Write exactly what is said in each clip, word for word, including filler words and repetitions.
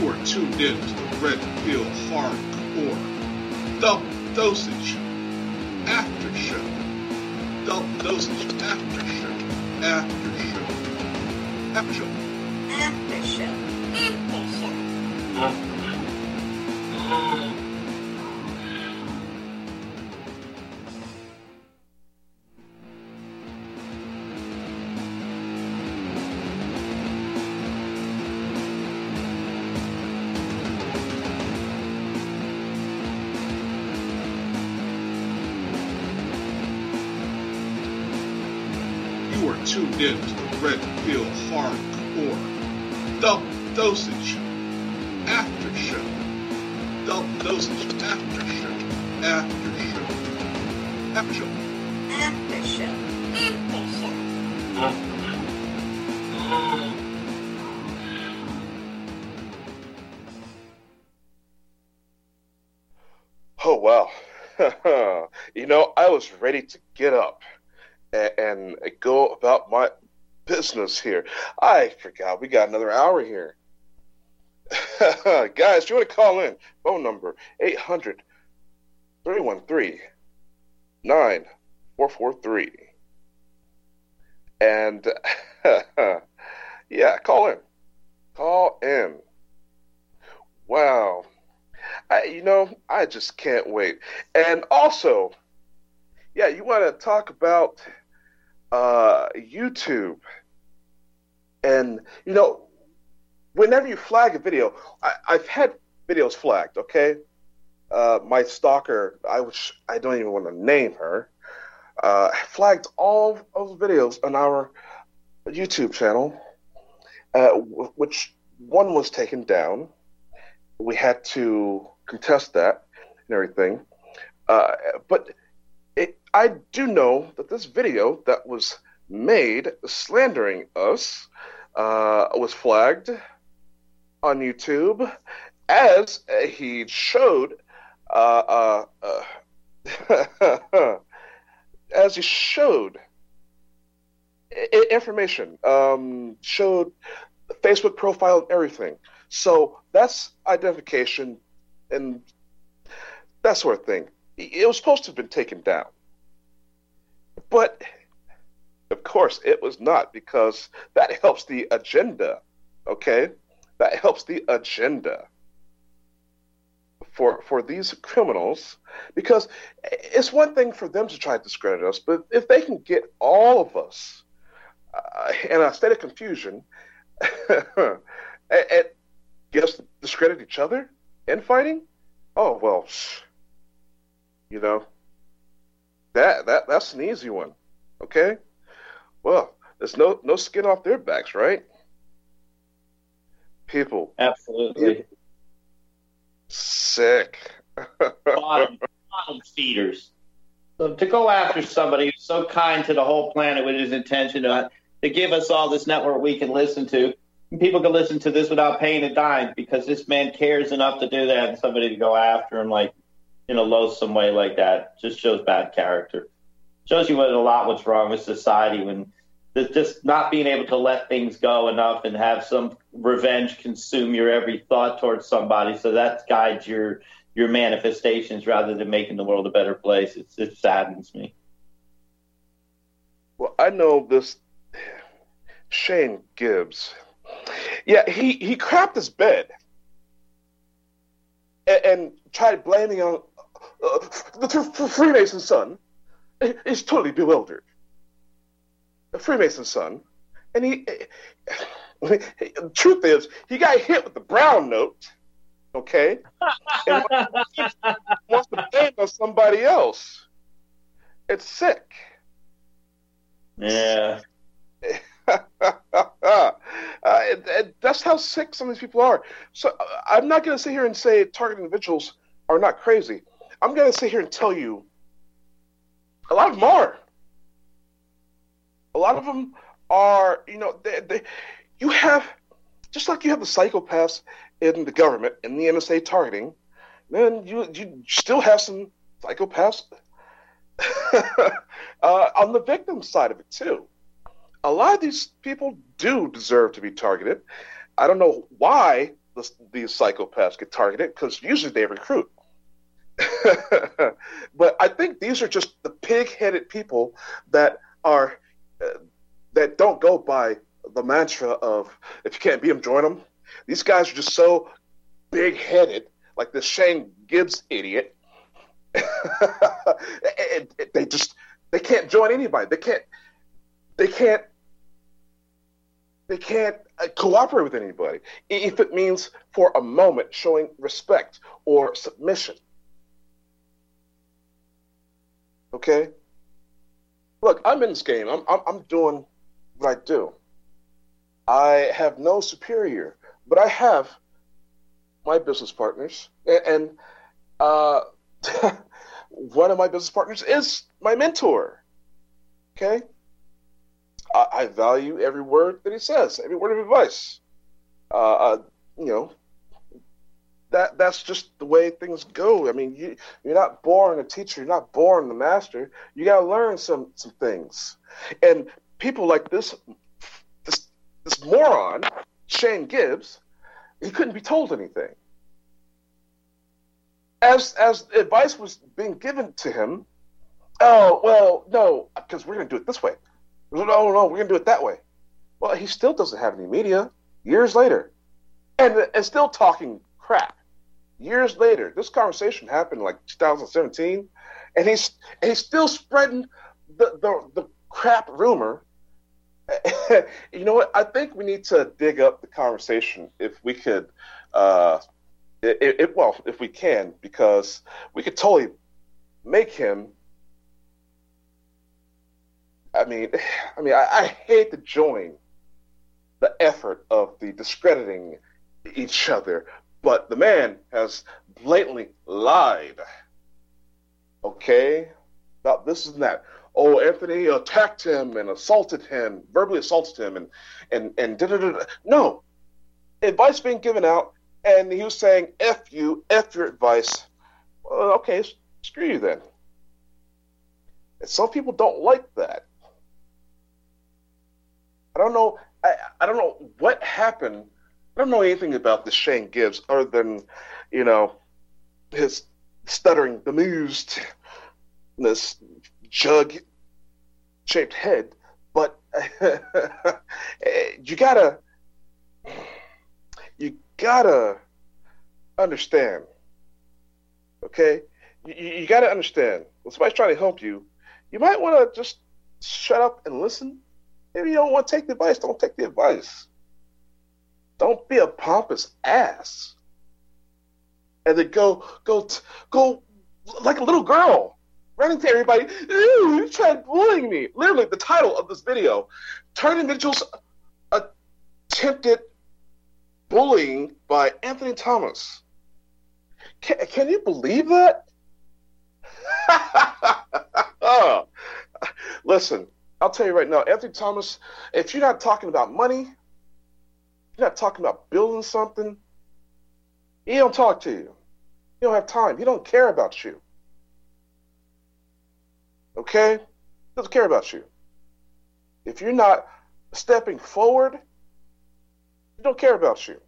You are tuned in to the Red Pill Hardcore Double Dosage After Show. Double Dosage After Show. After Show. After Show. After Show. After Show. After Show. Tuned in to the Red Pill Hardcore Double Dosage After Show. Double Dosage After Show. After Show. After Show. After Show. After Show. After Show. Oh, wow. You know, I was ready to get up and go about my business here. I forgot we got another hour here. Guys, you want to call in? Phone number eight hundred, three one three, nine four four three. And yeah, call in. Call in. Wow. I, you know, I just can't wait. And also, yeah, you want to talk about Uh, YouTube, and you know, whenever you flag a video, I, I've had videos flagged. Okay, uh, my stalker, I wish I don't even want to name her, uh, flagged all of the videos on our YouTube channel, uh, w- which one was taken down. We had to contest that and everything, uh, but. It, I do know that this video that was made slandering us uh, was flagged on YouTube as he showed uh, uh, uh, as he showed I- information, um, showed Facebook profile and everything. So that's identification and that sort of thing. It was supposed to have been taken down. But, of course, it was not, because that helps the agenda, okay? That helps the agenda for for these criminals, because it's one thing for them to try to discredit us, but if they can get all of us uh, in a state of confusion and, and get us to discredit each other in fighting, oh, well, you know, that that that's an easy one, okay? Well, there's no no skin off their backs, right? People, absolutely people, sick, bottom, bottom feeders. So to go after somebody who's so kind to the whole planet with his intention to, to give us all this network we can listen to, and people can listen to this without paying a dime because this man cares enough to do that, and somebody to go after him like. In a loathsome way like that just shows bad character. Shows you what a lot what's wrong with society when just not being able to let things go enough and have some revenge consume your every thought towards somebody. So that guides your your manifestations rather than making the world a better place. It's, it saddens me. Well, I know this Shane Gibbs. Yeah, he, he crapped his bed and, and tried blaming on Uh, the th- Freemason's son is totally bewildered. The Freemason's son, and he, the truth is, he got hit with the brown note, okay, and wants to blame on somebody else. It's sick. Yeah. uh, and, and that's how sick some of these people are. So uh, I'm not going to sit here and say targeted individuals are not crazy. I'm going to sit here and tell you a lot of them are. A lot of them are, you know, they, they, you have, just like you have the psychopaths in the government, in the N S A targeting, then you, you still have some psychopaths uh, on the victim side of it, too. A lot of these people do deserve to be targeted. I don't know why this, these psychopaths get targeted because usually they recruit. But I think these are just the pig-headed people that are uh, that don't go by the mantra of if you can't beat them, join them. These guys are just so big-headed, like this Shane Gibbs idiot. they just they can't join anybody. They can't they can't they can't uh, cooperate with anybody if it means for a moment showing respect or submission. Okay? Look, I'm in this game. I'm, I'm I'm doing what I do. I have no superior, but I have my business partners, and, and uh, one of my business partners is my mentor. Okay? I, I value every word that he says, every word of advice. Uh, uh, you know, that that's just the way things go. I mean, you you're not born a teacher, you're not born the master. You got to learn some some things. And people like this this this moron, Shane Gibbs, he couldn't be told anything. As as advice was being given to him, oh well, no, because we're going to do it this way. No, no, we're going to do it that way. Well, he still doesn't have any media years later, and and still talking crap. Years later, this conversation happened like two thousand seventeen, and he's and he's still spreading the, the, the crap rumor. You know what? I think we need to dig up the conversation if we could, uh, it, it, well, if we can, because we could totally make him. I mean, I mean, I, I hate to join the effort of the discrediting each other. But the man has blatantly lied, okay, about this and that. Oh, Anthony attacked him and assaulted him, verbally assaulted him, and and and da da da. No, advice being given out, and he was saying, "F you, F your advice." Well, okay, screw you then. And some people don't like that. I don't know. I I don't know what happened. I don't know anything about this Shane Gibbs other than, you know, his stuttering, bemused, this jug-shaped head. But you gotta, you gotta understand, okay? You, you gotta understand. When somebody's trying to help you, you might want to just shut up and listen. Maybe you don't want to take the advice. Don't take the advice. Don't be a pompous ass. And then go, go, go like a little girl, running to everybody. Ooh, you tried bullying me. Literally, the title of this video, Turning Vigil's Attempted Bullying by Anthony Thomas. Can, can you believe that? Oh, listen, I'll tell you right now, Anthony Thomas, if you're not talking about money, you're not talking about building something, he don't talk to you. He don't have time. He don't care about you. Okay? He doesn't care about you. If you're not stepping forward, he don't care about you.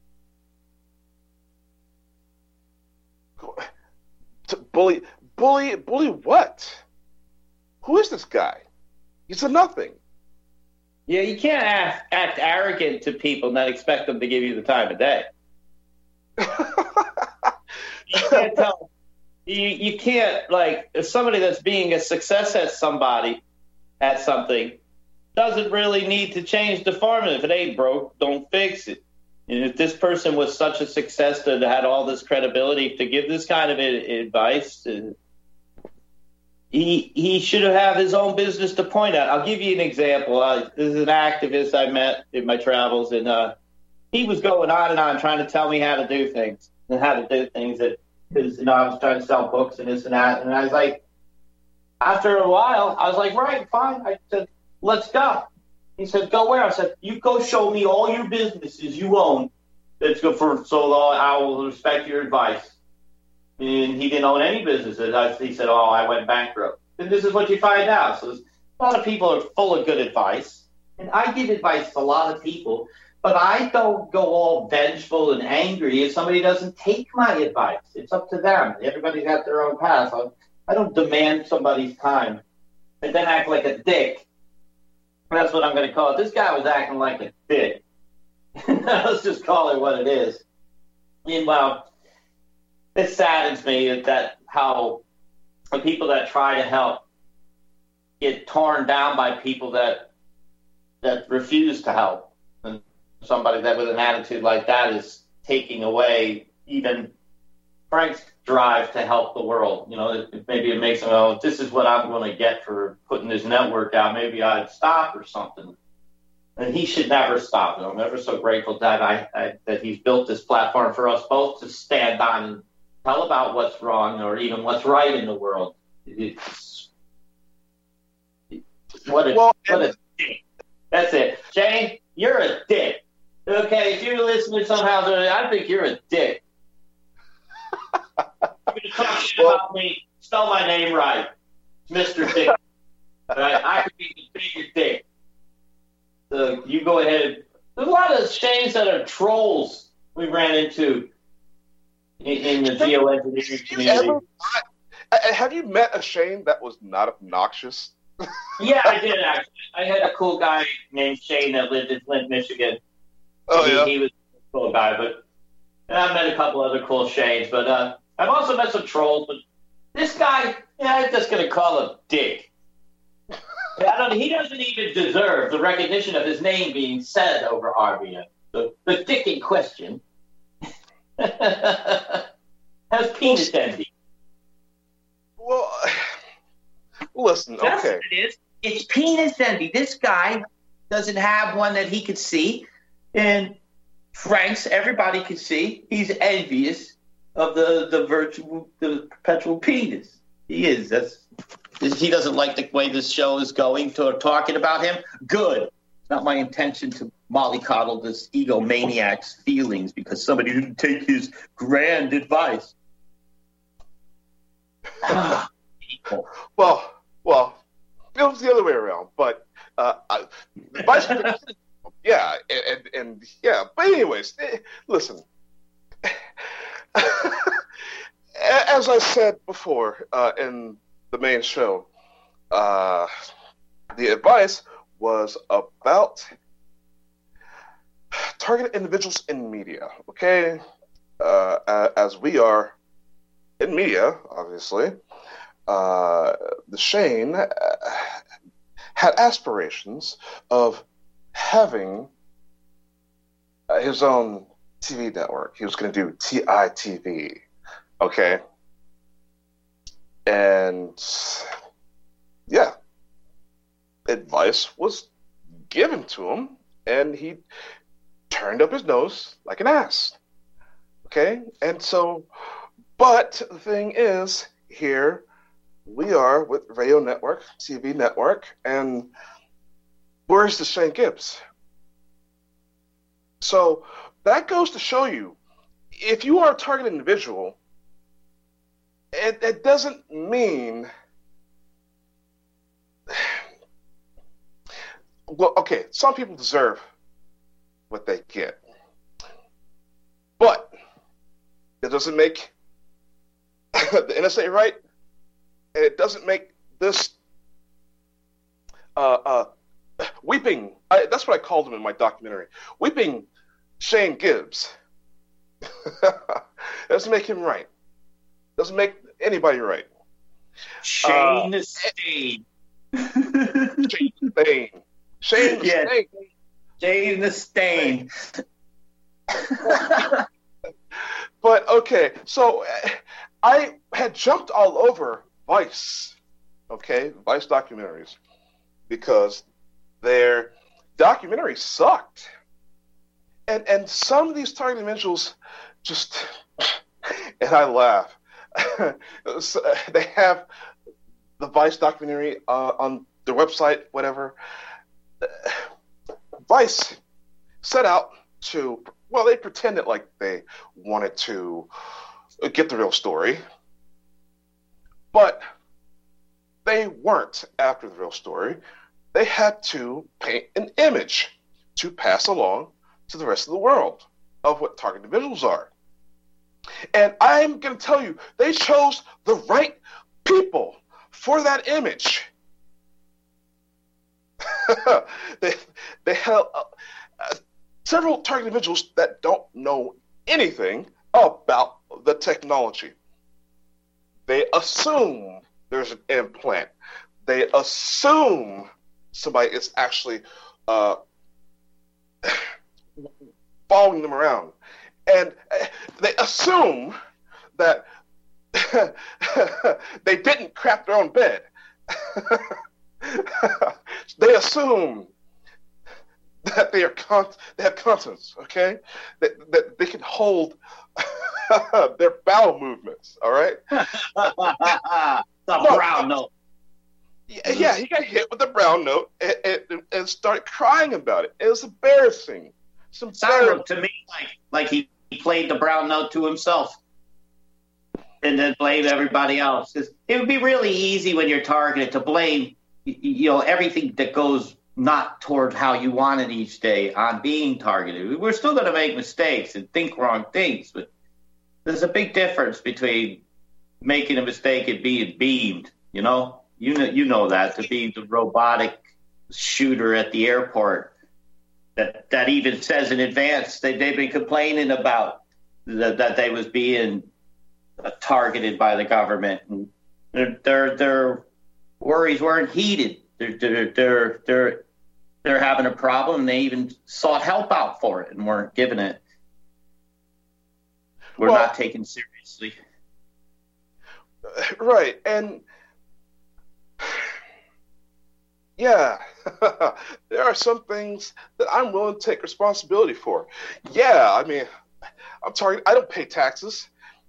Bully, bully, bully what? Who is this guy? He's a nothing. Yeah, you can't act, act arrogant to people and not expect them to give you the time of day. You can't tell. You, you can't, like, if somebody that's being a success at somebody, at something, doesn't really need to change the formula. If it ain't broke, don't fix it. And if this person was such a success that had all this credibility to give this kind of advice, uh, he he should have had his own business to point at. I'll give you an example. Uh, this is an activist I met in my travels, and uh, he was going on and on trying to tell me how to do things and how to do things. That because you know I was trying to sell books and this and that, and I was like, after a while, I was like, right, fine. I said, let's go. He said, go where? I said, you go show me all your businesses you own. That's good for so long. I will respect your advice. And he didn't own any businesses. I, he said, oh, I went bankrupt. And this is what you find out. So a lot of people are full of good advice. And I give advice to a lot of people But I don't go all vengeful and angry if somebody doesn't take my advice. It's up to them. Everybody's got their own path. I, I don't demand somebody's time and then act like a dick. That's what I'm going to call it. This guy was acting like a dick. Let's just call it what it is. Meanwhile, it saddens me that how the people that try to help get torn down by people that that refuse to help. And somebody that with an attitude like that is taking away even Frank's drive to help the world. You know, it, maybe it makes him, oh, this is what I'm going to get for putting this network out. Maybe I'd stop or something. And he should never stop. And I'm ever so grateful that I, I that he's built this platform for us both to stand on and tell about what's wrong or even what's right in the world. It's, what a, well, what a dick. That's it. Shane, you're a dick. Okay, if you're listening somehow, I think you're a dick. You're going to talk shit well, about me. Spell my name right. Mister Dick. Right? I could be the bigger dick. So you go ahead. And, there's a lot of Shanes that are trolls we ran into in, in the geoengineering community. Ever, I, have you met a Shane that was not obnoxious? Yeah, I did actually. I had a cool guy named Shane that lived in Flint, Michigan. Oh, he, yeah? He was a cool guy, but and I've met a couple other cool Shanes, but uh, I've also met some trolls, but this guy, yeah, I'm just going to call him Dick. I don't, he doesn't even deserve the recognition of his name being said over R B N. The, the Dick in question has penis envy. Well, listen, That's okay. what it is. It's penis envy. This guy doesn't have one that he could see, and Frank's, everybody could see. He's envious of the, the virtual, the perpetual penis. He is. That's he doesn't like the way this show is going to talking about him. Good. It's not my intention to mollycoddle this egomaniac's feelings because somebody didn't take his grand advice. well, well, it was the other way around. But uh, I, advice, yeah, and, and and yeah. But anyways, listen. As I said before uh, in the main show, uh, the advice was about targeted individuals in media, okay? Uh, as we are in media, obviously, uh, the Shane uh, had aspirations of having uh, his own T V network. He was going to do T I T V. Okay. And yeah, advice was given to him, and he turned up his nose like an ass. Okay. And so, but the thing is, here we are with Radio Network, T V Network, and where's the Shane Gibbs? So that goes to show you, if you are a targeted individual, It, it doesn't mean, well, okay, some people deserve what they get, but it doesn't make the N S A right, and it doesn't make this uh, uh, weeping, I, that's what I called him in my documentary, weeping Shane Gibbs. Doesn't make him right. Doesn't make anybody right. Shane uh, the Stain. Shane the Stain. Shane the yeah. Stain. Shane the Stain. But, okay, so uh, I had jumped all over Vice, okay, Vice documentaries, because their documentaries sucked. And, and some of these targeted individuals just, and I laugh, they have the Vice documentary uh, on their website, whatever. Vice set out to, well, they pretended like they wanted to get the real story, but they weren't after the real story. They had to paint an image to pass along to the rest of the world of what target individuals are. And I'm going to tell you, they chose the right people for that image. they they have uh, uh, several target individuals that don't know anything about the technology. They assume there's an implant. They assume somebody is actually uh, following them around. And they assume that they didn't crap their own bed. They assume that they are con- they have conscience, okay? That, that they can hold their bowel movements, all right? The No, brown note. Yeah, yeah, he got hit with a brown note and, and, and started crying about it. It was embarrassing. It's embarrassing. Sounded to me like like he played the brown note to himself and then blamed everybody else. It would be really easy when you're targeted to blame, you know, everything that goes not toward how you want it each day on being targeted. We're still going to make mistakes and think wrong things, but there's a big difference between making a mistake and being beamed, you know? You know, you know that, to be the robotic shooter at the airport that that even says in advance that they've been complaining about that, that they was being targeted by the government, and their their, their worries weren't heeded. They're they're they're they're they're having a problem. They even sought help out for it and weren't given it. We're Well, not taken seriously. Right, and yeah, there are some things that I'm willing to take responsibility for. Yeah, I mean, I'm sorry, I don't pay taxes.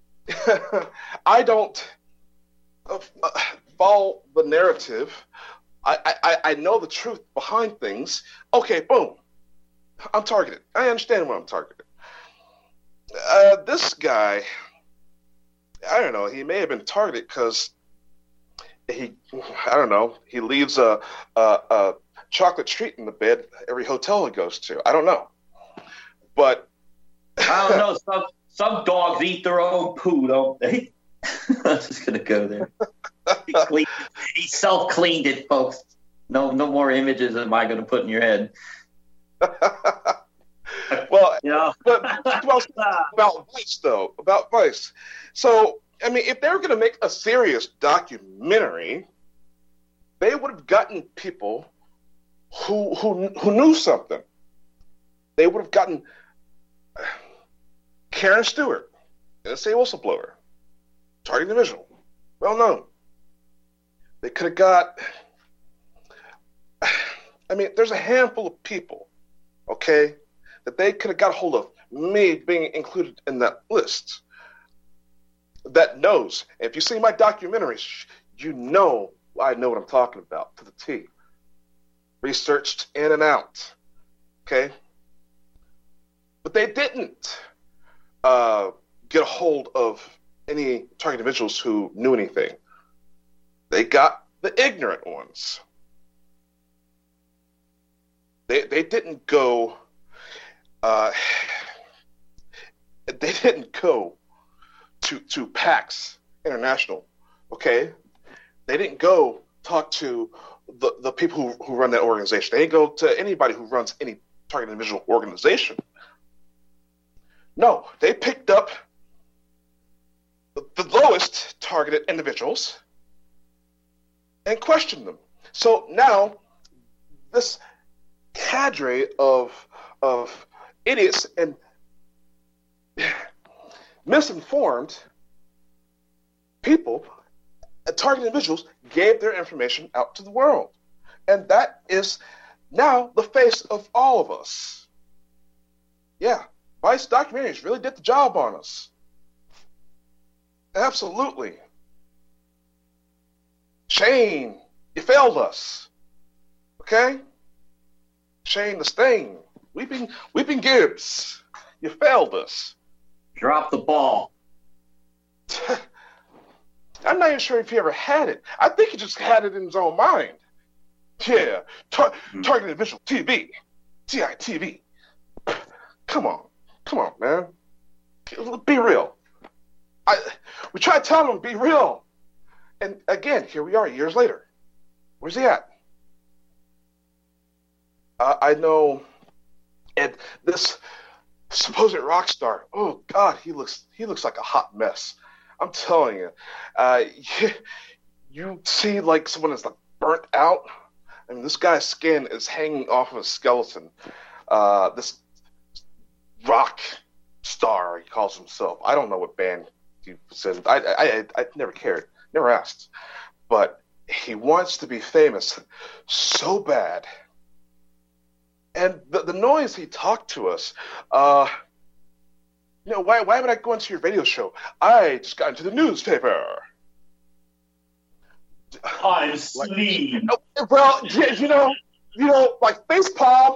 I don't uh, follow the narrative. I, I, I know the truth behind things. Okay, boom. I'm targeted. I understand why I'm targeted. Uh, this guy, I don't know, he may have been targeted because he, I don't know, he leaves a, a, a chocolate treat in the bed every hotel he goes to. I don't know. But I don't know. Some some dogs eat their own poo, don't they? I'm just gonna go there. He, cleaned, he self-cleaned it, folks. No, no more images am I gonna put in your head. well, You know? but well, about Vice though, about Vice. So, I mean, if they were going to make a serious documentary, they would have gotten people who who who knew something. They would have gotten Karen Stewart, N S A whistleblower, target individual, well known. They could have got. I mean, there's a handful of people, okay, that they could have got a hold of, me being included in that list, that knows. If you see my documentaries, you know I know what I'm talking about to the T. Researched in and out, okay? But they didn't uh, get a hold of any target individuals who knew anything. They got the ignorant ones. They they didn't go. Uh, they didn't go to to PAX International, okay? They didn't go talk to the, the people who, who run that organization. They didn't go to anybody who runs any target individual organization. No, they picked up the, the lowest targeted individuals and questioned them. So now this cadre of of idiots and misinformed people, target individuals, gave their information out to the world. And that is now the face of all of us. Yeah, Vice documentaries really did the job on us. Absolutely. Shane, you failed us. Okay? Shane the Stain. Weeping, Weeping Gibbs, you failed us. Drop the ball. I'm not even sure if he ever had it. I think he just had it in his own mind. Yeah, Tar- Target Individual T V, T I T V. come on, come on, man, be real. I we try to tell him be real, and again, here we are years later. Where's he at? Uh, I know, and this supposed rock star. Oh God, he looks he looks like a hot mess. I'm telling you. Uh, you, you see like someone that's like burnt out. I mean, this guy's skin is hanging off of a skeleton. Uh, this rock star, he calls himself. I don't know what band he was in. I, I, I, I never cared, never asked. But he wants to be famous so bad. And the, the noise he talked to us, uh, you know, why, why would I go into your radio show? I just got into the newspaper. I'm sleep. Like, well, you know, you know, like facepalm.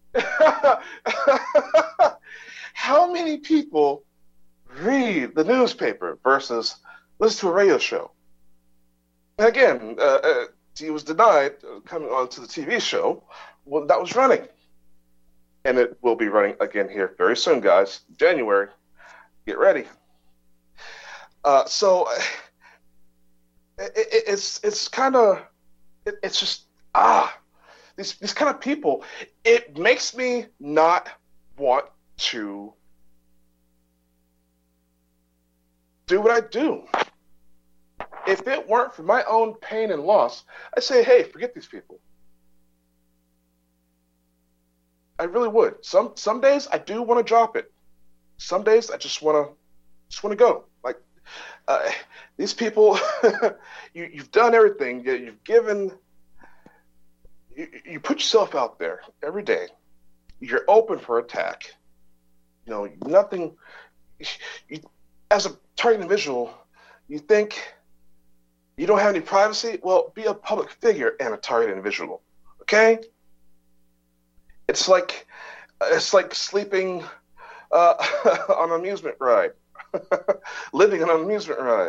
How many people read the newspaper versus listen to a radio show? And again, uh, uh, he was denied coming on to the T V show when that was running. And it will be running again here very soon, guys. January. Get ready. Uh, so it, it, it's it's kind of it, it's just ah these these kind of people. It makes me not want to do what I do. If it weren't for my own pain and loss, I say, hey, forget these people. I really would. Some some days I do want to drop it. Some days I just want to just want to go. Like uh, these people, you you've done everything. You, you've given. You, you put yourself out there every day. You're open for attack. You know nothing. You, as a target individual, you think you don't have any privacy. Well, be a public figure and a target individual. Okay. It's like it's like sleeping uh, on an amusement ride, living on an amusement ride.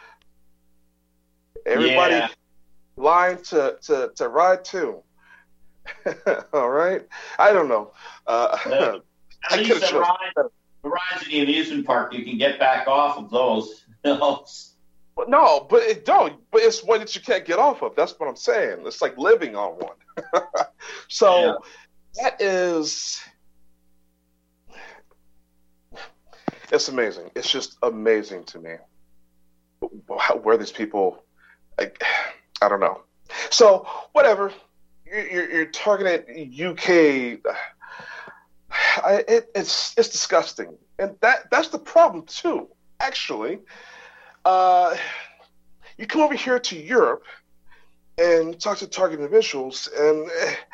Everybody Yeah. lying to, to, to ride too. All right, I don't know. Uh, Uh, I At least could've the chosen ride, the rides at the amusement park, you can get back off of those. But no, but it don't. But it's one that you can't get off of. That's what I'm saying. It's like living on one. So. Yeah. That is, it's amazing. It's just amazing to me how, where these people, like, I don't know. So whatever, you're, you're, you're targeting U K. I, it, it's it's disgusting, and that that's the problem too. Actually, uh, you come over here to Europe and talk to target individuals, and.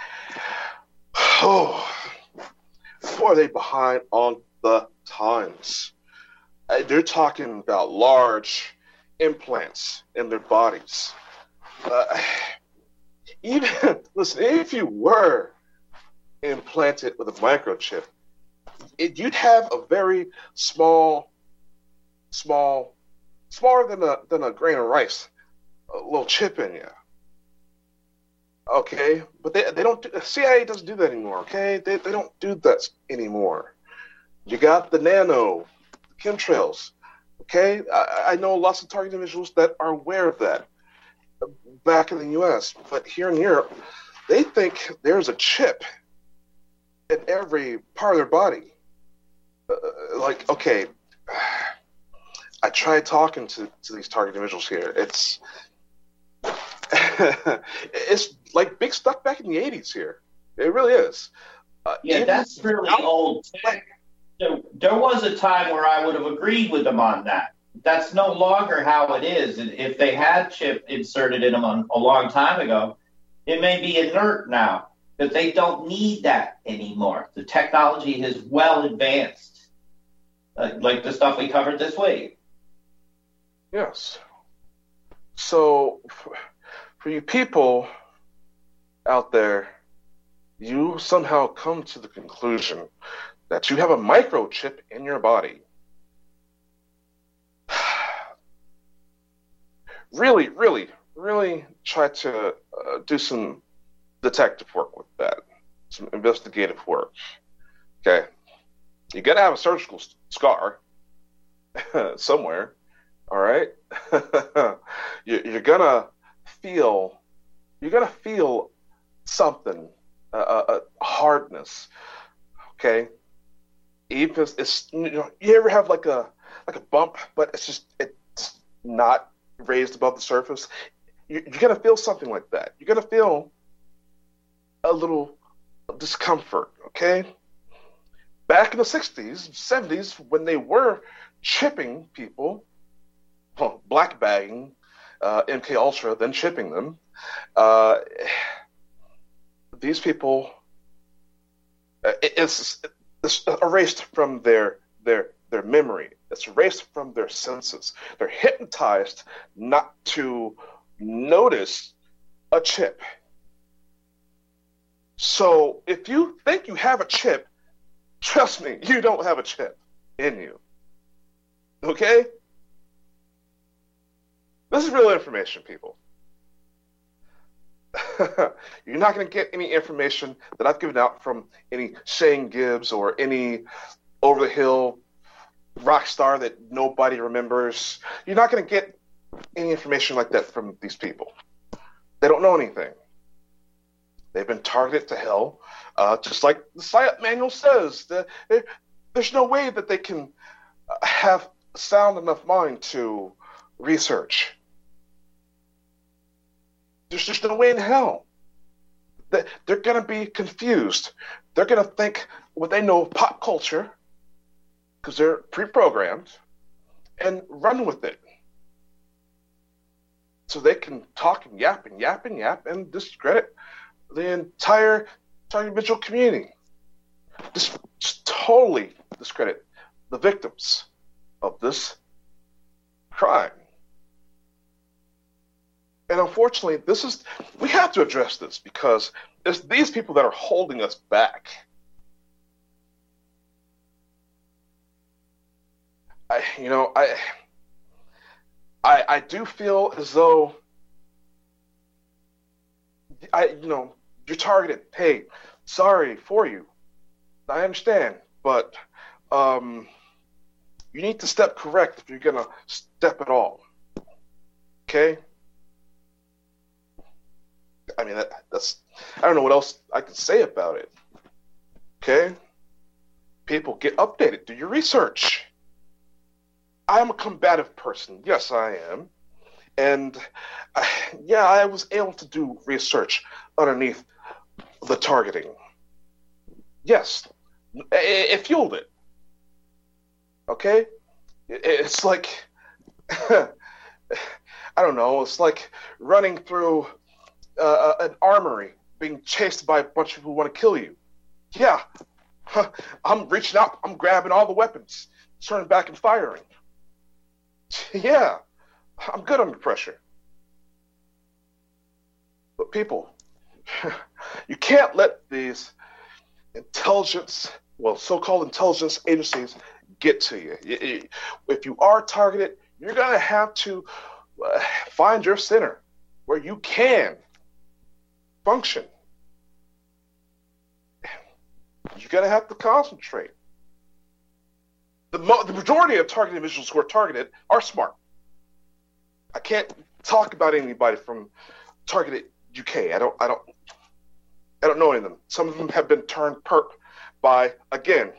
Oh, boy, are they behind on the times. Uh, They're talking about large implants in their bodies. Uh, even listen, if you were implanted with a microchip, it, you'd have a very small, small, smaller than a than a grain of rice, a little chip in you. Okay, but they they don't do, C I A doesn't do that anymore. Okay, they they don't do that anymore. You got the nano, the chemtrails. Okay, I, I know lots of target individuals that are aware of that back in the U S, but here in Europe, they think there's a chip in every part of their body. Uh, like, okay, I tried talking to, to these target individuals here. It's it's like big stuff back in the eighties here. It really is. Uh, Yeah, even- that's really old tech. There, there was a time where I would have agreed with them on that. That's no longer how it is. And if they had chip inserted in them a, a long time ago, it may be inert now, but they don't need that anymore. The technology has well advanced, uh, like the stuff we covered this week. Yes. So, f- for you people out there, you somehow come to the conclusion that you have a microchip in your body. Really, really, really try to uh, do some detective work with that, some investigative work. Okay. You're going to have a surgical scar somewhere, all right? You're going to feel, you're going to feel something, a uh, uh, hardness, okay? Even if it's, you know, you ever have like a, like a bump, but it's just, it's not raised above the surface? You're going to feel something like that. You're going to feel a little discomfort, okay? Back in the sixties, seventies, when they were chipping people, well, black bagging uh, M K Ultra, then chipping them, uh, these people, uh, it's, it's erased from their their their memory. It's erased from their senses. They're hypnotized not to notice a chip. So if you think you have a chip, trust me, you don't have a chip in you. Okay? This is real information, people. You're not going to get any information that I've given out from any Shane Gibbs or any over-the-hill rock star that nobody remembers. You're not going to get any information like that from these people. They don't know anything. They've been targeted to hell, uh, just like the SIOP manual says. The, they, there's no way that they can have sound enough mind to research. There's just no way in hell. They, they're going to be confused. They're going to think what they know of pop culture, because they're pre-programmed, and run with it. So they can talk and yap and yap and yap and discredit the entire, entire visual community. Just, just totally discredit the victims of this crime. And unfortunately, this is, we have to address this because it's these people that are holding us back. I, you know, I, I, I do feel as though, I, you know, you're targeted. Hey, sorry for you. I understand, but um, you need to step correct if you're gonna step at all. Okay. I mean, that, that's, I don't know what else I can say about it. Okay? People, get updated. Do your research. I'm a combative person. Yes, I am. And I, yeah, I was able to do research underneath the targeting. Yes, it, it fueled it. Okay? It, it's like, I don't know, it's like running through Uh, an armory, being chased by a bunch of people who want to kill you. Yeah, I'm reaching out, I'm grabbing all the weapons, turning back and firing. Yeah, I'm good under pressure. But people, you can't let these intelligence, well, so-called intelligence agencies get to you. If you are targeted, you're going to have to uh, find your center where you can function. You're going to have to concentrate. The, mo- the majority of targeted individuals who are targeted are smart. I can't talk about anybody from targeted U K. I don't. I don't. I don't know any of them. Some of them have been turned perp by, again,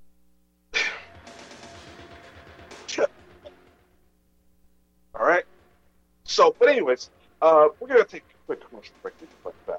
all right. So, but anyways, uh, we're going to take a quick commercial break. We can play that.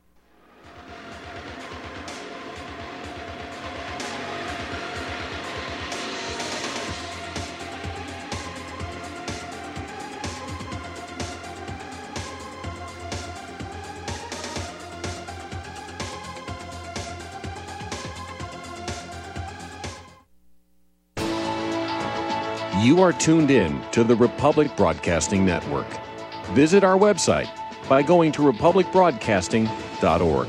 You are tuned in to the Republic Broadcasting Network. Visit our website by going to republic broadcasting dot org.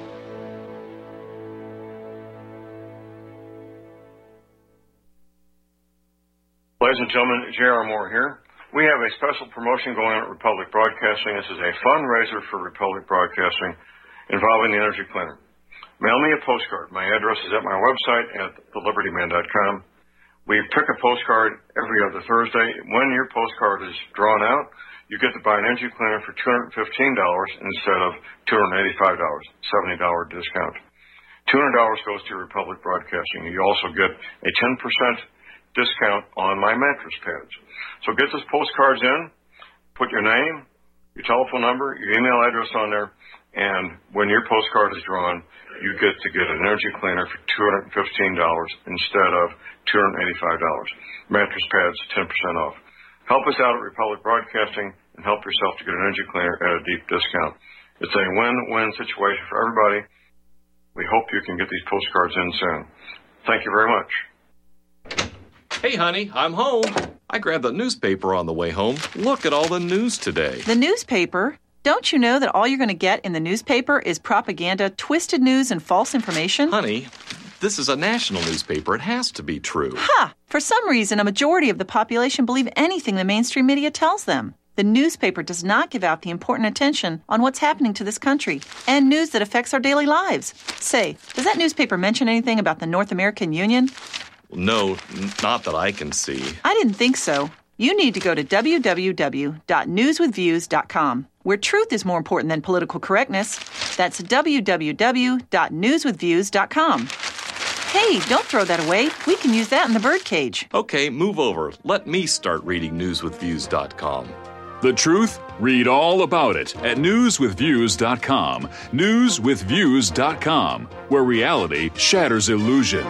Ladies and gentlemen, J R. Moore here. We have a special promotion going on at Republic Broadcasting. This is a fundraiser for Republic Broadcasting involving the Energy Planner. Mail me a postcard. My address is at my website at the liberty man dot com. We pick a postcard every other Thursday. When your postcard is drawn out, you get to buy an energy cleaner for two hundred fifteen dollars instead of two hundred eighty-five dollars, seventy dollars discount. two hundred dollars goes to Republic Broadcasting. You also get a ten percent discount on my mattress pads. So get those postcards in, put your name, your telephone number, your email address on there, and when your postcard is drawn, you get to get an energy cleaner for two hundred fifteen dollars instead of two hundred eighty-five dollars. Mattress pads, ten percent off. Help us out at Republic Broadcasting and help yourself to get an energy cleaner at a deep discount. It's a win-win situation for everybody. We hope you can get these postcards in soon. Thank you very much. Hey, honey, I'm home. I grabbed the newspaper on the way home. Look at all the news today. The newspaper? Don't you know that all you're going to get in the newspaper is propaganda, twisted news, and false information? Honey, this is a national newspaper. It has to be true. Ha! For some reason, a majority of the population believe anything the mainstream media tells them. The newspaper does not give out the important attention on what's happening to this country and news that affects our daily lives. Say, does that newspaper mention anything about the North American Union? No, n- not that I can see. I didn't think so. You need to go to w w w dot news with views dot com, where truth is more important than political correctness. That's w w w dot news with views dot com. Hey, don't throw that away. We can use that in the birdcage. Okay, move over. Let me start reading news with views dot com. The truth? Read all about it at news with views dot com. news with views dot com, where reality shatters illusion.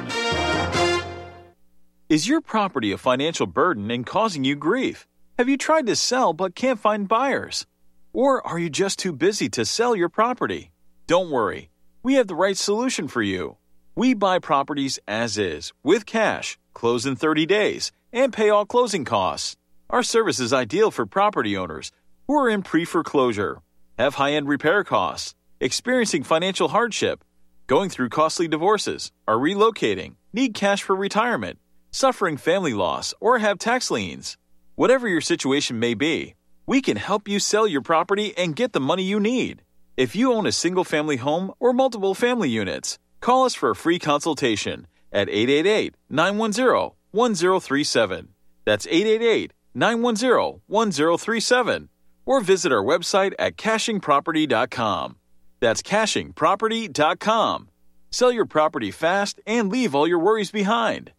Is your property a financial burden and causing you grief? Have you tried to sell but can't find buyers? Or are you just too busy to sell your property? Don't worry. We have the right solution for you. We buy properties as is, with cash, close in thirty days, and pay all closing costs. Our service is ideal for property owners who are in pre-foreclosure, have high-end repair costs, experiencing financial hardship, going through costly divorces, are relocating, need cash for retirement, suffering family loss, or have tax liens. Whatever your situation may be, we can help you sell your property and get the money you need. If you own a single-family home or multiple family units, call us for a free consultation at eight eight eight, nine one zero, one zero three seven. That's eight eight eight, nine one zero, one zero three seven. Or visit our website at caching property dot com. That's caching property dot com. Sell your property fast and leave all your worries behind.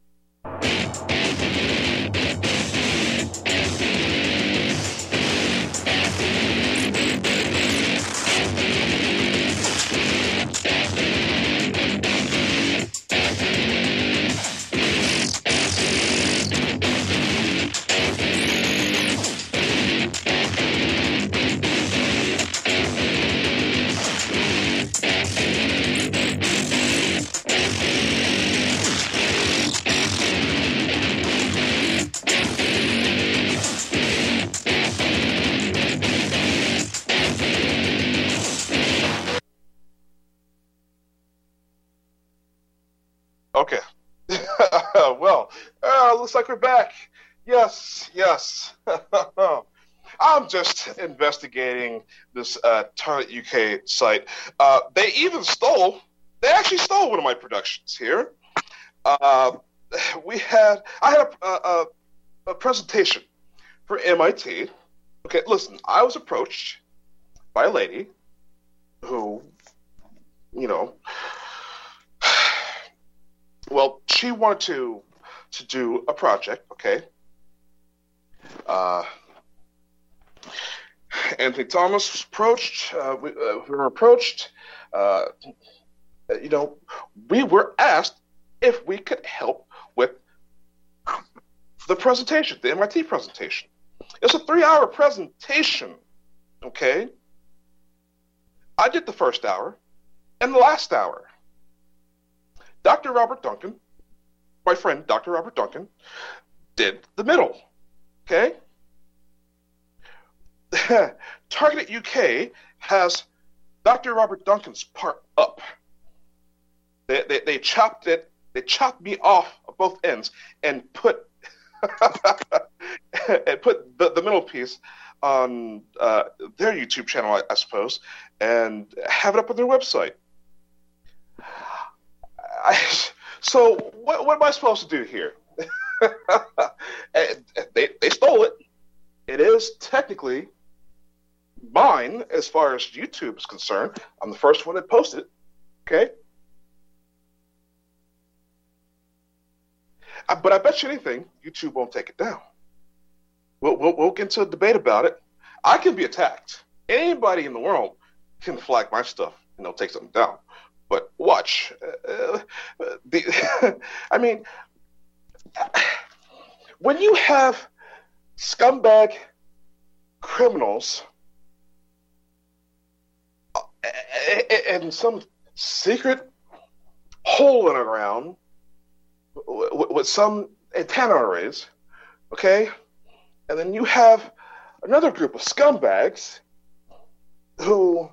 Okay. Well, uh, looks like we're back. Yes, yes. I'm just investigating this uh, Target U K site. Uh, they even stole, they actually stole one of my productions here. Uh, we had, I had a, a, a presentation for M I T. Okay, listen, I was approached by a lady who, you know, well, she wanted to to do a project, okay? Uh, Anthony Thomas was approached. Uh, we, uh, we were approached. Uh, you know, we were asked if we could help with the presentation, the M I T presentation. It's a three-hour presentation, okay? I did the first hour and the last hour. Doctor Robert Duncan, my friend Doctor Robert Duncan, did the middle, okay? Target U K has Doctor Robert Duncan's part up. They, they, they chopped it, they chopped me off of both ends and put and put the, the middle piece on uh, their YouTube channel, I, I suppose, and have it up on their website. I, so what, what am I supposed to do here? they, they stole it. It is technically mine as far as YouTube is concerned. I'm the first one that posted it. Okay? I, but I bet you anything, YouTube won't take it down. We'll, we'll, we'll get into a debate about it. I can be attacked. Anybody in the world can flag my stuff and they'll take something down. But watch. Uh, the, I mean, when you have scumbag criminals and some secret hole in the ground with some antenna arrays, okay, and then you have another group of scumbags who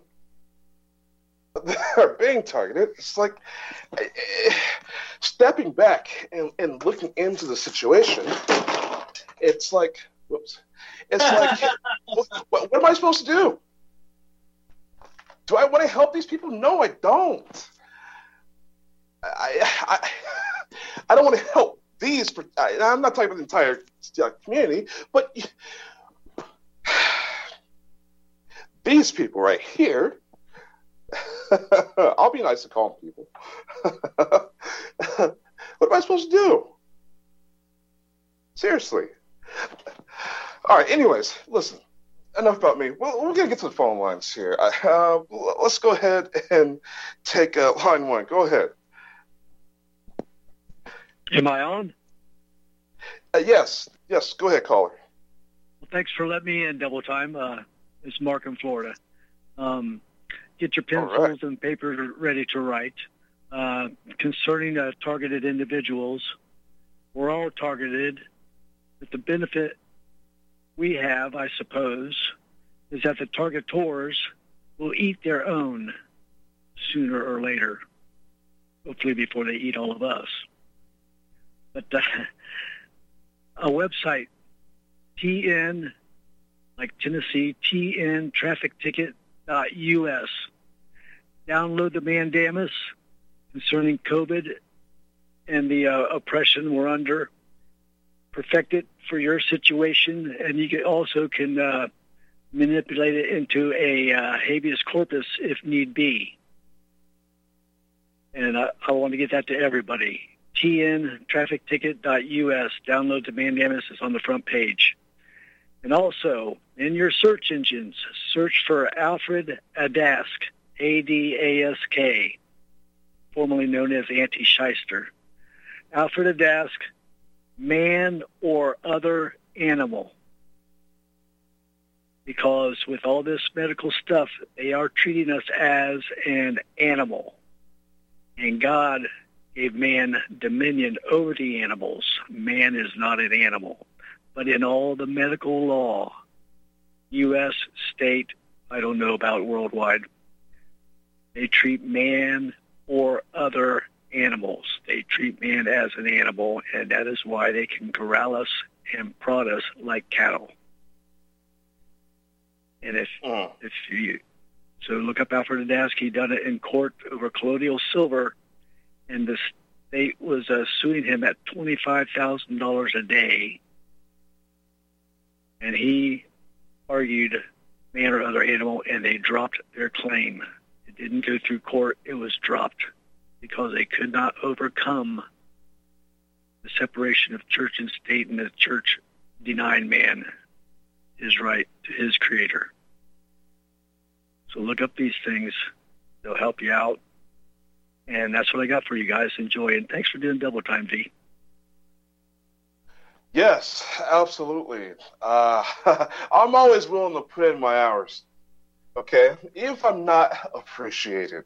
are being targeted. It's like stepping back and, and looking into the situation. It's like, whoops. It's like, what, what am I supposed to do? Do I want to help these people? No, I don't. I I, I don't want to help these. I, I'm not talking about the entire community, but these people right here. I'll be nice to calm people. What am I supposed to do? Seriously. All right. Anyways, listen. Enough about me. Well, we're gonna get to the phone lines here. Uh, let's go ahead and take uh, line one. Go ahead. Am I on? Uh, yes. Yes. Go ahead, caller. Well, thanks for letting me in double time. Uh, it's Mark in Florida. Um, get your pencils right. and paper ready to write. Uh, concerning uh, targeted individuals, we're all targeted, but the benefit we have, I suppose, is that the targetors will eat their own sooner or later, hopefully before they eat all of us. But uh, a website, T N, like Tennessee, T N traffic ticket dot U S. Download the mandamus concerning COVID and the uh, oppression we're under. Perfect it for your situation, and you can also can uh, manipulate it into a uh, habeas corpus if need be. And I, I want to get that to everybody. T N traffic ticket dot U S. Download the mandamus. It's on the front page. And also, in your search engines, search for Alfred Adask, A D A S K, formerly known as Anti-Shyster. Alfred Adask, man or other animal. Because with all this medical stuff, they are treating us as an animal. And God gave man dominion over the animals. Man is not an animal. But in all the medical law, U S, state, I don't know about worldwide, they treat man or other animals. They treat man as an animal, and that is why they can corral us and prod us like cattle. And if mm. if you so look up Alfred Adask, he done it in court over colloidal silver, and the state was uh, suing him at twenty-five thousand dollars a day, and he argued man or other animal, and they dropped their claim. It didn't go through court; it was dropped, because they could not overcome the separation of church and state, and the church denied man his right to his creator. So look up these things. They'll help you out. And that's what I got for you guys. Enjoy. And thanks for doing double time, V. Yes, absolutely. Uh, I'm always willing to put in my hours. Okay? Even if I'm not appreciated.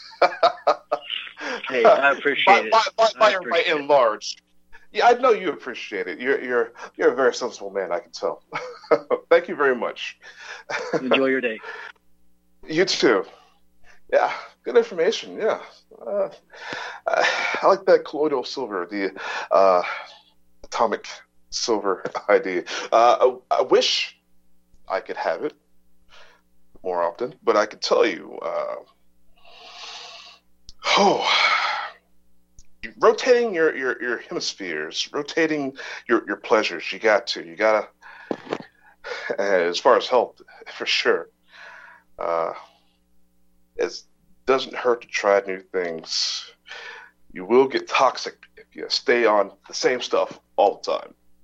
Hey, I appreciate by, it. By, by, by, I by and large. Yeah, I know you appreciate it. You're you're you're a very sensible man, I can tell. Thank you very much. Enjoy your day. You too. Yeah, good information. Yeah, uh, I like that colloidal silver, the uh, atomic silver idea. Uh, I, I wish I could have it more often, but I can tell you, uh, oh, rotating your, your, your hemispheres, rotating your, your pleasures. You got to. You got to, as far as health, for sure. Uh, it doesn't hurt to try new things. You will get toxic if you stay on the same stuff all the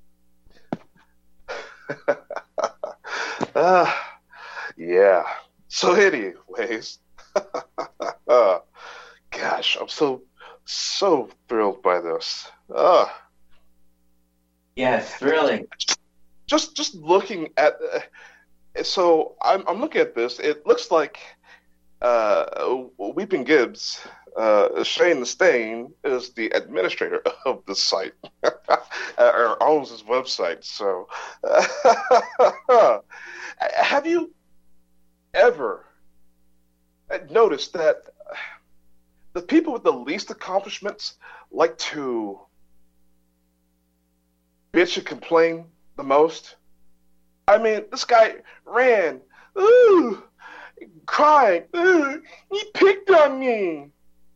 time. uh, yeah. So anyways, uh, gosh, I'm so, so thrilled by this. Uh, yes, thrilling. Just, just looking at, uh, so I'm, I'm looking at this. It looks like uh, Weeping Gibbs, uh, Shane the Stain, is the administrator of the site, or owns his website. So, uh, have you ever noticed that the people with the least accomplishments like to bitch and complain the most? I mean, this guy ran, ooh, crying, ooh, he picked on me.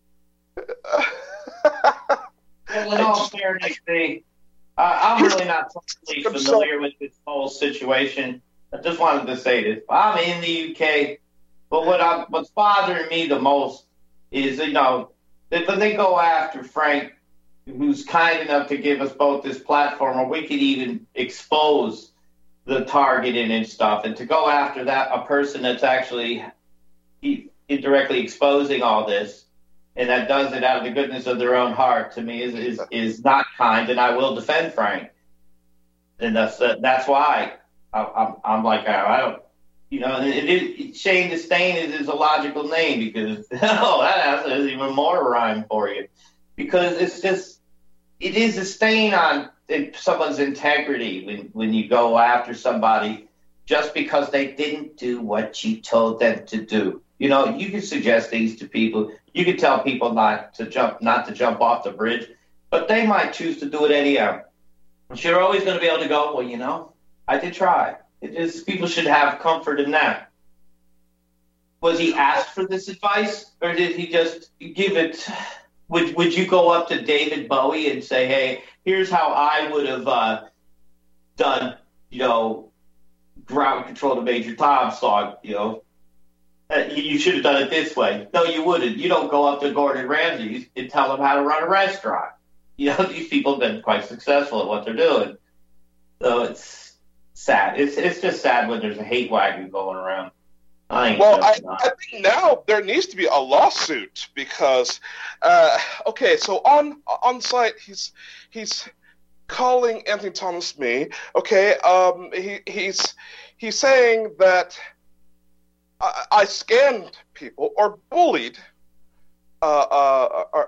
Well, in all fairness, they, uh, I'm really not totally familiar with this whole situation. I just wanted to say this. I'm in the U K, but what I'm, what's bothering me the most is, you know, that when they go after Frank, who's kind enough to give us both this platform where we could even expose the targeting and stuff, and to go after that, a person that's actually indirectly exposing all this, and that does it out of the goodness of their own heart, to me is is, is not kind, and I will defend Frank. And that's uh, that's why I, I'm I'm like I don't, you know, it, it, Shane the Stain is, is a logical name because oh that has even more rhyme for you, because it's just it is a stain on someone's integrity when when you go after somebody just because they didn't do what you told them to do. You know, you can suggest things to people. You can tell people not to jump, not to jump off the bridge, but they might choose to do it anyhow. But you're always going to be able to go, well, you know, I did try. It is, people should have comfort in that. Was he asked for this advice, or did he just give it? Would Would you go up to David Bowie and say, hey, here's how I would have uh, done, you know, Ground Control to Major Tom song, you know? Uh, you should have done it this way. No, you wouldn't. You don't go up to Gordon Ramsay and tell him how to run a restaurant. You know, these people have been quite successful at what they're doing. So it's sad. It's it's just sad when there's a hate wagon going around. I well, I, I think now there needs to be a lawsuit because, uh, okay, so on on site he's he's calling Anthony Thomas me. Okay, um, he he's he's saying that I, I scammed people or bullied. Uh, uh, or,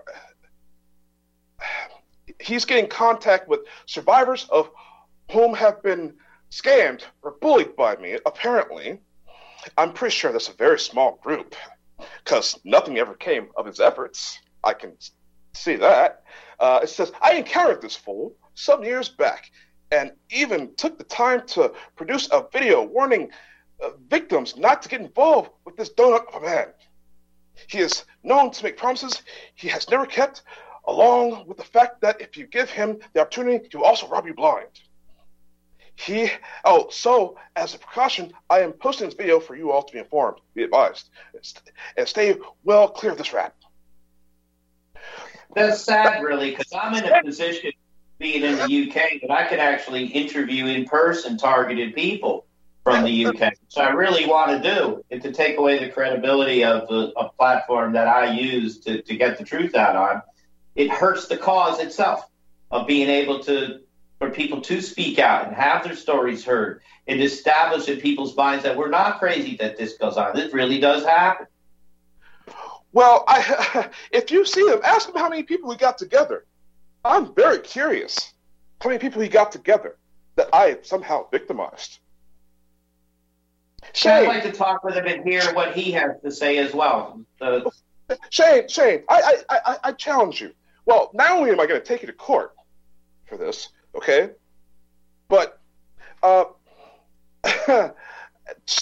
he's getting contact with survivors of whom have been scammed or bullied by me, apparently. I'm pretty sure that's a very small group because nothing ever came of his efforts. I can see that. Uh, it says, I encountered this fool some years back and even took the time to produce a video warning uh, victims not to get involved with this donut of a man. He is known to make promises he has never kept, along with the fact that if you give him the opportunity, he will also rob you blind. He, oh, so as a precaution, I am posting this video for you all to be informed, be advised, and stay well clear of this rat. That's sad, really, because I'm in a position, being in the U K, that I could actually interview in person targeted people from the U K. So I really want to do is to take away the credibility of the, a platform that I use to, to get the truth out on. It hurts the cause itself of being able to, for people to speak out and have their stories heard and establish in people's minds that we're not crazy that this goes on. This really does happen. Well, I, if you see him, ask him how many people we got together. I'm very curious how many people he got together that I somehow victimized. Shane, I'd like to talk with him and hear what he has to say as well. Uh, Shane, Shane, I, I, I, I challenge you. Well, not only am I going to take you to court for this, okay, but uh,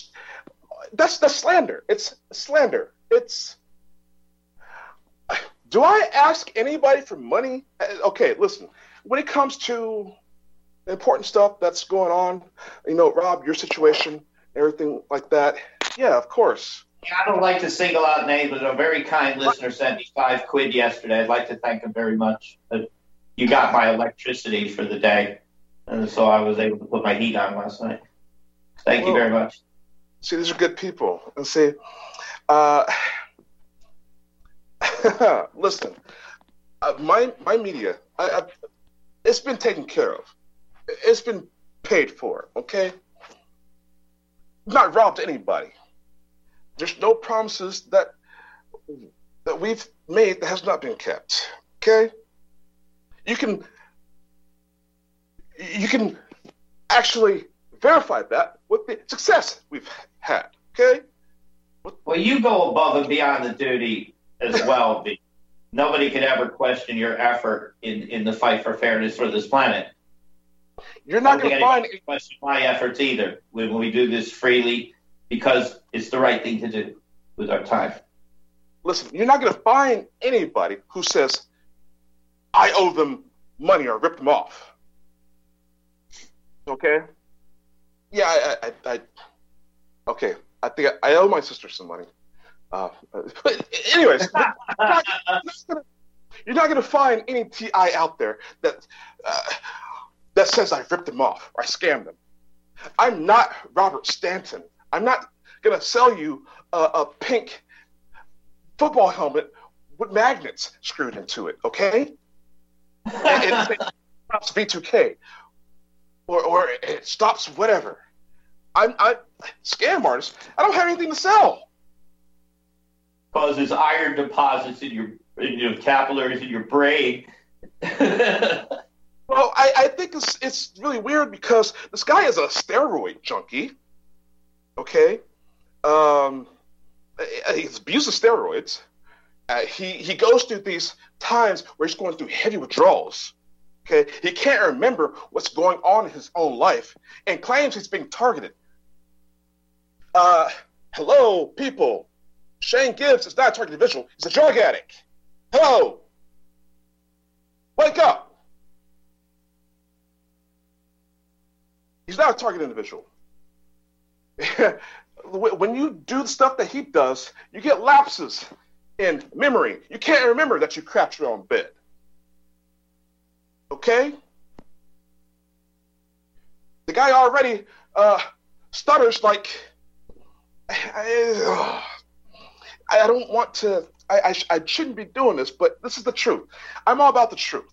that's that's slander. It's slander. It's do I ask anybody for money? Okay, listen. When it comes to important stuff that's going on, you know, Rob, your situation, everything like that, yeah, of course. Yeah, I don't like to single out names, but a very kind listener sent me five quid yesterday. I'd like to thank him very much. But you got my electricity for the day, and so I was able to put my heat on last night. Thank well, you very much. See, these are good people. And see, uh, listen, uh, my my media, I, I, it's been taken care of. It's been paid for, okay? Not robbed anybody. There's no promises that that we've made that has not been kept, okay? You can you can actually verify that with the success we've had, okay? Well, you go above and beyond the duty as well. B. Nobody could ever question your effort in, in the fight for fairness for this planet. You're not going to find any question my efforts either when we do this freely because it's the right thing to do with our time. Listen, you're not going to find anybody who says, I owe them money or rip them off. Okay? Yeah, I, I, I okay. I think I, I owe my sister some money. Uh, but anyways, you're not, you're not going to find any T I out there that uh, that says I ripped them off or I scammed them. I'm not Robert Stanton. I'm not going to sell you a, a pink football helmet with magnets screwed into it, okay? and, and it stops V two K or, or it stops whatever. I'm I scam artist. I don't have anything to sell. Because there's iron deposits in your in your capillaries in your brain. Well, I, I think it's it's really weird because this guy is a steroid junkie. Okay, um, he's abused of steroids. Uh, he he goes through these times where he's going through heavy withdrawals. Okay, he can't remember what's going on in his own life and claims he's being targeted. Uh, hello, people. Shane Gibbs is not a targeted individual. He's a drug addict. Hello. Wake up. He's not a targeted individual. When you do the stuff that he does, you get lapses in memory. You can't remember that you crapped your own bed. Okay? The guy already uh, stutters like... I, I don't want to, I, I, I shouldn't be doing this, but this is the truth. I'm all about the truth.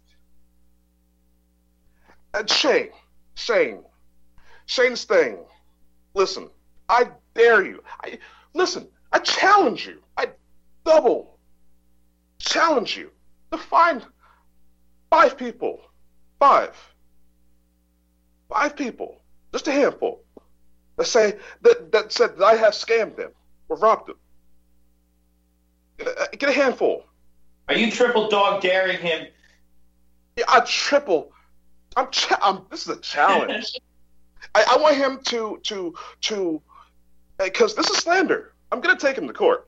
And Shane, Shane, Shane's thing, listen, I dare you. I, listen, I challenge you. I double challenge you to find five people, five, five people, just a handful, that say, that, that said that I have scammed them or robbed them. Get a handful. Are you triple dog daring him? Yeah, I triple. I'm. Ch- I'm this is a challenge. I, I want him to to to because this is slander. I'm gonna take him to court.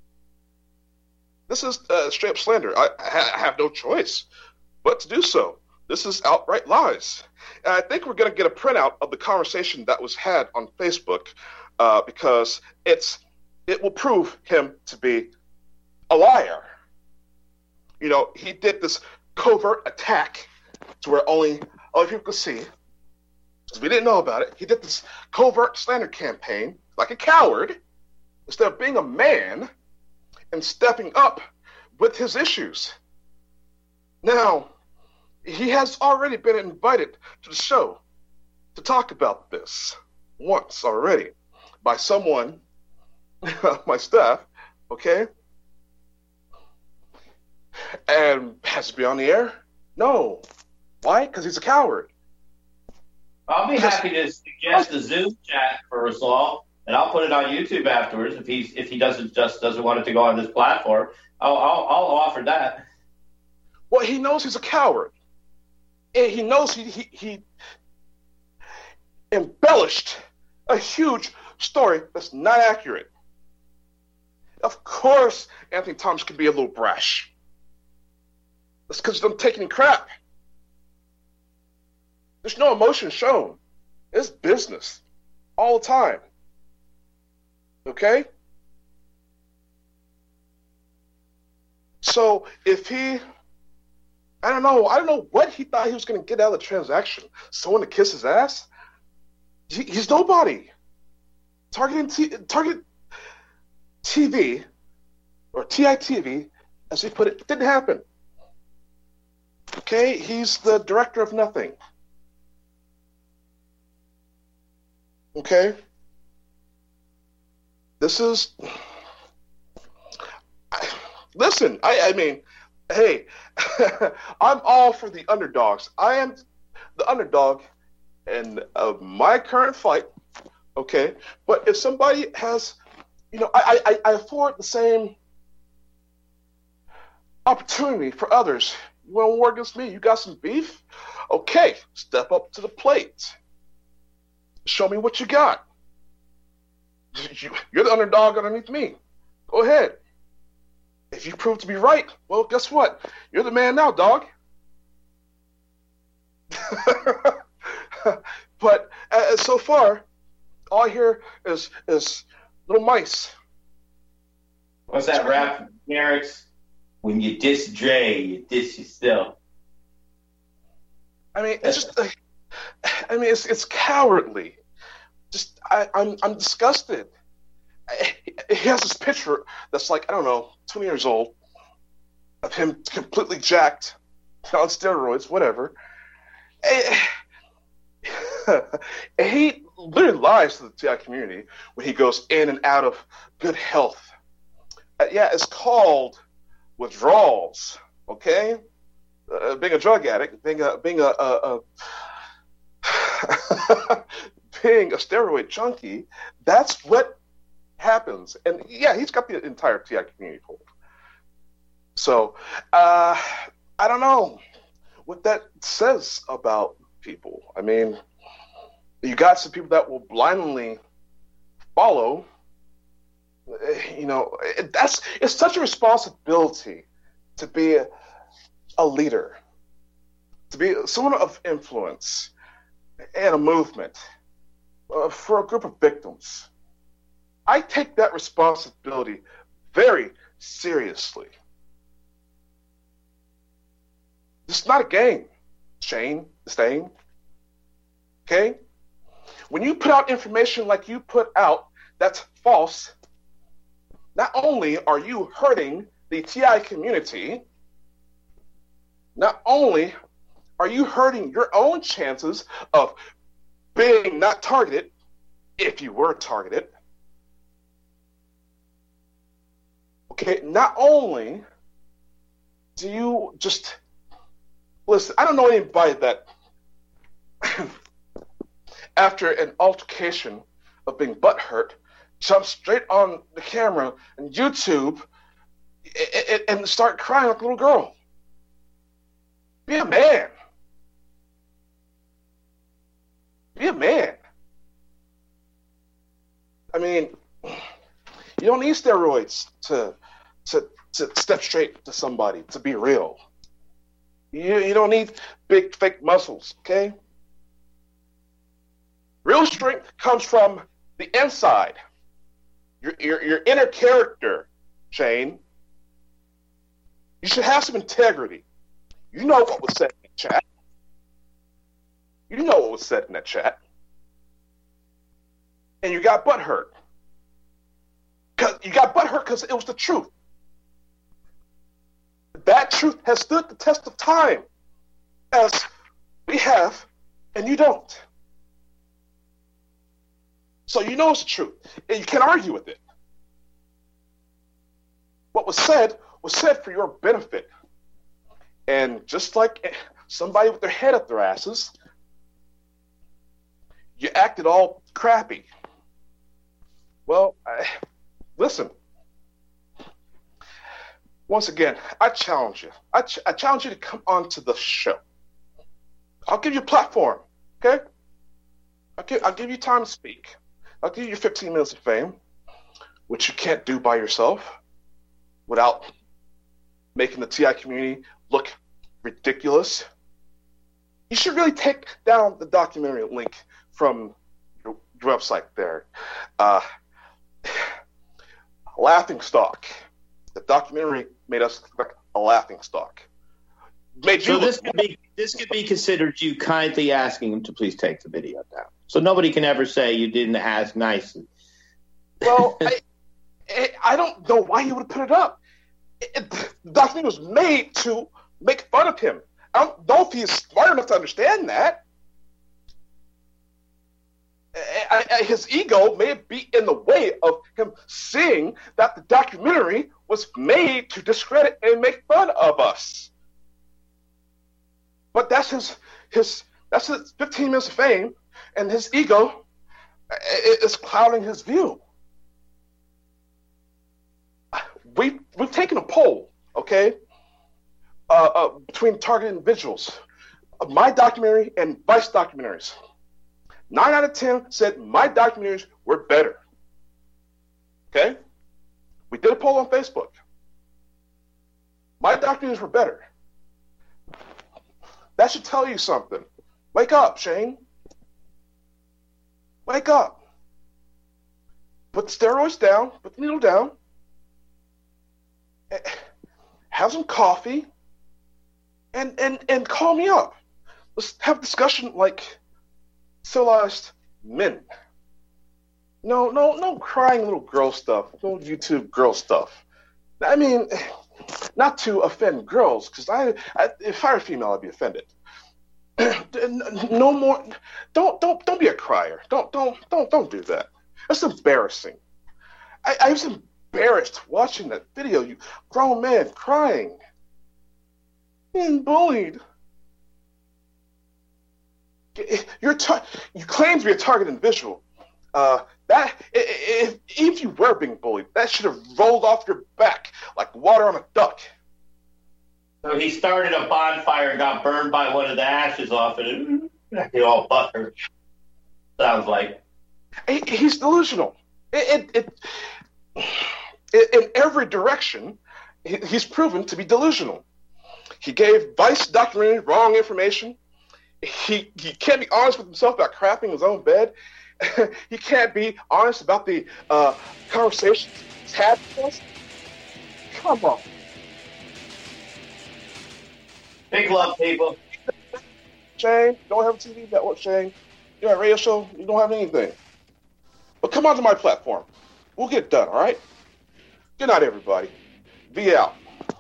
This is uh, straight up slander. I, I have no choice but to do so. This is outright lies. And I think we're gonna get a printout of the conversation that was had on Facebook uh, because it's it will prove him to be a liar. You know, he did this covert attack to where only other people could see, because we didn't know about it. He did this covert slander campaign like a coward instead of being a man and stepping up with his issues. Now, he has already been invited to the show to talk about this once already by someone, my staff, okay? And has to be on the air? No. Why? Because he's a coward. I'll be happy to suggest the Zoom chat for us all, and I'll put it on YouTube afterwards if he's if he doesn't just doesn't want it to go on this platform. I'll I'll, I'll offer that. Well, he knows he's a coward, and he knows he he, he embellished a huge story that's not accurate. Of course, Anthony Thomas could be a little brash. That's because you don't take any crap. There's no emotion shown. It's business all the time. Okay? So if he, I don't know, I don't know what he thought he was going to get out of the transaction. Someone to kiss his ass? He, he's nobody. Targeting T, Target T V, or T I T V, as he put it, didn't happen. Okay? He's the director of nothing. Okay? This is... Listen, I, I mean, hey, I'm all for the underdogs. I am the underdog in uh, my current fight, okay? But if somebody has, you know, I, I, I afford the same opportunity for others. You want to war against me? You got some beef? Okay, step up to the plate. Show me what you got. You're the underdog underneath me. Go ahead. If you prove to be right, well, guess what? You're the man now, dog. But uh, so far, all I hear is is little mice. What's that rap from Garrix? When you diss Dre, you diss yourself. I mean, it's just. Uh, I mean, it's it's cowardly. Just, I, I'm I'm disgusted. He has this picture that's like, I don't know, twenty years old, of him completely jacked, on steroids, whatever. And he literally lies to the T I community when he goes in and out of good health. Uh, yeah, it's called withdrawals, okay? Uh, being a drug addict, being a being a, a, a being a steroid junkie, that's what happens. And yeah, he's got the entire T I community pulled. So uh, I don't know what that says about people. I mean, you got some people that will blindly follow. You know, it, that's it's such a responsibility to be a, a leader, to be someone of influence and a movement uh, for a group of victims. I take that responsibility very seriously. This is not a game, Shane, Stain. Okay? When you put out information like you put out that's false, not only are you hurting the T I community, not only are you hurting your own chances of being not targeted, if you were targeted. Okay, not only do you just listen, I don't know anybody that after an altercation of being butthurt jump straight on the camera and YouTube and, and start crying like a little girl. Be a man. Be a man. I mean, you don't need steroids to to to step straight to somebody, to be real. You you don't need big fake muscles, okay? Real strength comes from the inside. Your your your inner character, Shane. You should have some integrity. You know what was said in the chat. You know what was said in that chat. And you got butthurt. Cause you got butthurt because it was the truth. That truth has stood the test of time, as we have, and you don't. So you know it's the truth, and you can't argue with it. What was said was said for your benefit. And just like somebody with their head up their asses, you acted all crappy. Well, I, listen. Once again, I challenge you. I, ch- I challenge you to come onto the show. I'll give you a platform, okay? I'll give, I'll give you time to speak. I'll give you fifteen minutes of fame, which you can't do by yourself without making the T I community look ridiculous. You should really take down the documentary link from your website there. Uh, laughingstock. The documentary made us look like a laughingstock. Made so you this look- could be this could be considered you kindly asking him to please take the video down. So nobody can ever say you didn't ask nicely. Well, I, I, I don't know why he would put it up. It, it, the documentary was made to make fun of him. I don't know if he's smart enough to understand that. I, I, his ego may be in the way of him seeing that the documentary was made to discredit and make fun of us. But that's his his that's his fifteen minutes of fame, and his ego is clouding his view. We we've taken a poll, okay, uh, uh, between targeted individuals, my documentary and Vice documentaries. Nine out of ten said my documentaries were better. Okay, we did a poll on Facebook. My documentaries were better. That should tell you something. Wake up, Shane. Wake up. Put the steroids down. Put the needle down. Have some coffee. And, and, and call me up. Let's have a discussion like civilized men. No, no, no crying little girl stuff. No YouTube girl stuff. I mean, not to offend girls, because I, I, if I were female, I'd be offended. No more. Don't, don't, don't be a crier. Don't, don't, don't, don't do that. That's embarrassing. I, I was embarrassed watching that video. You grown man crying, being bullied. You're tar- you claim to be a targeted individual. Uh, that if, if you were being bullied, that should have rolled off your back like water on a duck. So he started a bonfire and got burned by one of the ashes off it. He all buttered. Sounds like he, he's delusional. It, it, it, it, in every direction, he, he's proven to be delusional. He gave Vice documentary wrong information. He he can't be honest with himself about crapping his own bed. He can't be honest about the uh, conversations he's had with us. Come on. Big love, people. Shane, don't have a T V network, Shane. You have a radio show, you don't have anything. But come onto my platform. We'll get it done, all right? Good night, everybody. Be out.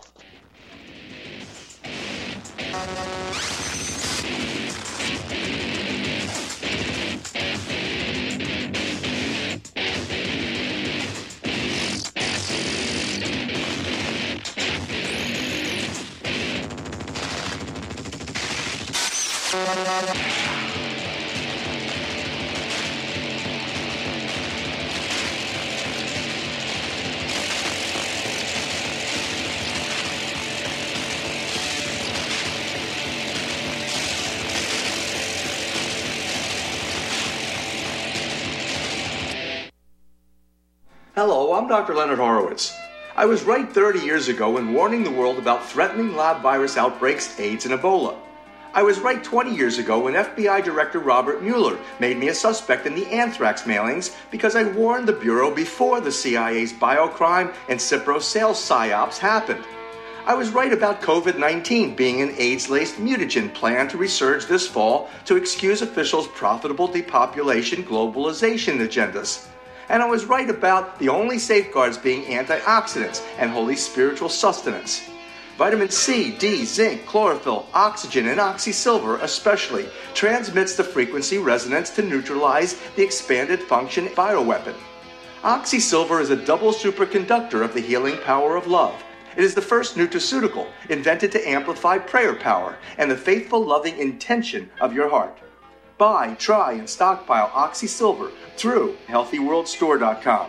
Hello, I'm Doctor Leonard Horowitz. I was right thirty years ago in warning the world about threatening lab virus outbreaks, AIDS, and Ebola. I was right twenty years ago when F B I Director Robert Mueller made me a suspect in the anthrax mailings because I warned the Bureau before the C I A's biocrime and Cipro sales psyops happened. I was right about COVID nineteen being an AIDS-laced mutagen planned to resurge this fall to excuse officials' profitable depopulation globalization agendas. And I was right about the only safeguards being antioxidants and holy spiritual sustenance. Vitamin C, D, zinc, chlorophyll, oxygen, and oxysilver especially transmits the frequency resonance to neutralize the expanded function bioweapon. Oxysilver is a double superconductor of the healing power of love. It is the first nutraceutical invented to amplify prayer power and the faithful loving intention of your heart. Buy, try, and stockpile Oxysilver through healthy world store dot com.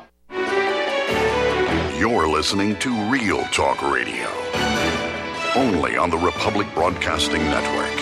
You're listening to Real Talk Radio, only on the Republic Broadcasting Network.